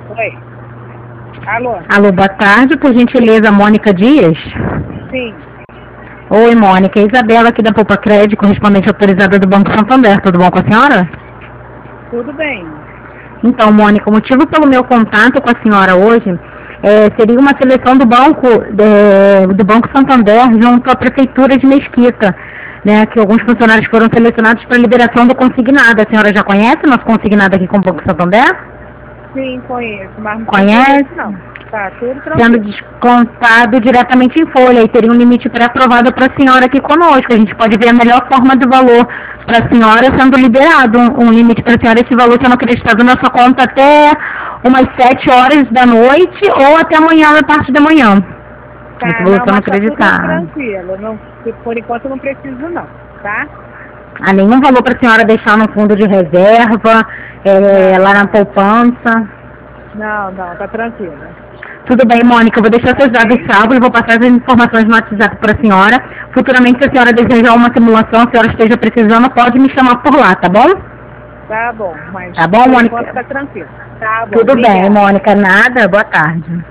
Oi. Alô? Alô, boa tarde, por gentileza, Mônica Dias? Sim. Oi, Mônica, Isabela aqui da Poupa Crédito, correspondente autorizada do Banco Santander, tudo bom com a senhora? Tudo bem. Então, Mônica, o motivo pelo meu contato com a senhora hoje seria uma seleção do Banco Santander junto à Prefeitura de Mesquita, né, que alguns funcionários foram selecionados para liberação do consignado. A senhora já conhece o nosso consignado aqui com o Banco Santander? Sim, conheço, mas não Conhece? não. Tá, tudo Sendo tranquilo. descontado diretamente em folha e teria um limite pré-aprovado para a senhora aqui conosco. A gente pode ver a melhor forma do valor para a senhora sendo liberado um limite para a senhora, esse valor sendo acreditado na sua conta até umas 7 horas da noite ou até amanhã, na parte da manhã. Tá, Esse valor não, sendo mas tá tudo acreditado. tranquilo. Não, por enquanto eu não preciso não, tá? Há nenhum valor para a senhora deixar no fundo de reserva, lá na poupança. Não, tá tranquilo. Tudo bem, Mônica, eu vou deixar seus dados salvos e vou passar as informações no WhatsApp para a senhora. Futuramente, se a senhora desejar uma simulação, se a senhora esteja precisando, pode me chamar por lá, tá bom? Tá bom, mas Tá bom, por Mônica? enquanto tá tranquilo. Tá bom, Tudo obrigada. bem, Mônica, nada, boa tarde.